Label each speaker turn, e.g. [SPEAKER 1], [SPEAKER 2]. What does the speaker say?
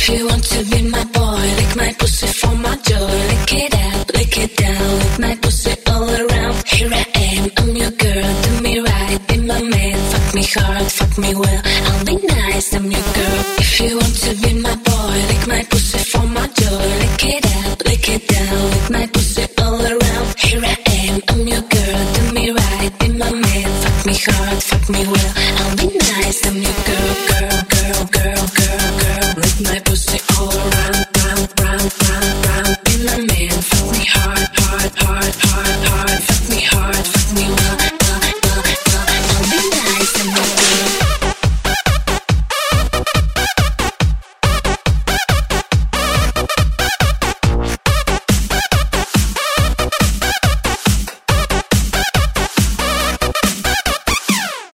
[SPEAKER 1] If you want to be my boy, lick my pussy for my joy. Lick it out, lick it down, lick my pussy all around. Here I am, I'm your girl, do me right, be my man. Fuck me hard, fuck me well, I'll be nice, I'm your girl. If you want to be my boy, lick my pussy for my joy. Lick it out, lick it down, lick my pussy all around. Here I am, I'm your girl, do me right, be my man. Fuck me hard, fuck me well, I'll be nice, I'm your girl, girl.